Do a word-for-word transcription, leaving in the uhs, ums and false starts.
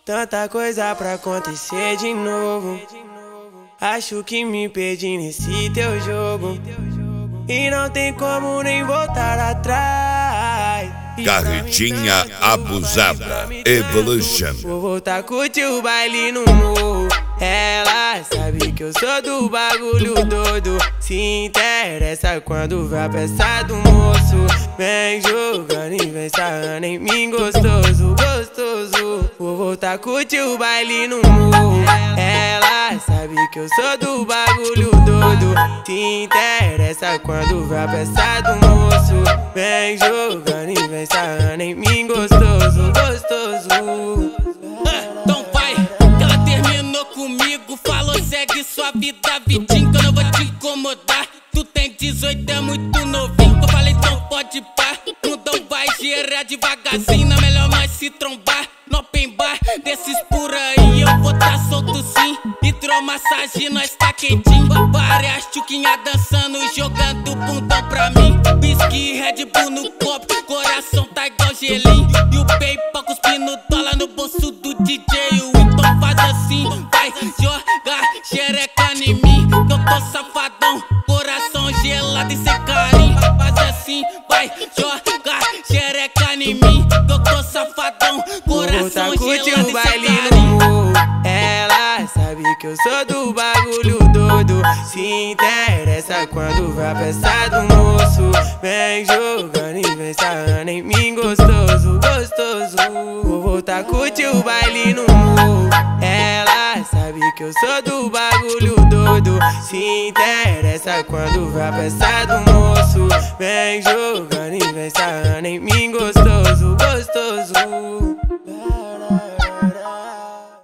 Tanta coisa pra acontecer de novo. Acho que me perdi nesse teu jogo e não tem como nem voltar atrás. Carretinha abusada, Evolution. Vou voltar a curtir o baile no morro. Ela sabe que eu sou do bagulho doido. Se interessa quando vê a peça do moço. Vem jogando e vem sarrando em mim gostoso, gostoso. Vou voltar a curtir o baile no morro. Ela sabe que eu sou do bagulho doido. Se interessa quando vê a peça do moço. Vem jogando e vem sarrando em mim gostoso, gostoso. Então vai, que ela terminou comigo. Falou segue sua vida, vidinho, que eu não vou te incomodar. Tu tem dezoito, é muito novinho. Eu falei então pode pá. Mundão vai gerar devagarzinho. Não é melhor nós se trombar no open bar desses por aí. Eu vou tá solto sim. Hidromassagem, nós tá quentinho. Várias tchuquinhas dançando e jogando bundão pra mim. Whisky, Red Bull no copo, coração tá igual gelinho. E o PayPal cuspindo dólar no bolso do D J. Então faz assim, vai jogar xereca em mim, que eu tô safadão, coração gelado e sem carinho. Faz assim, vai jogar xereca em mim, que eu tô safadão, coração gelado e sem carinho. Ela sabe que eu sou do bagulho doido. Se interessa quando vê a peça do moço. Vem jogando e vem sarrando em mim gostoso, gostoso. Vou voltar a curtir o baile no morro. Ela sabe que eu sou do bagulho doido. Se interessa quando vê a peça do moço. Vem jogando e vem sarrando em mim gostoso, gostoso.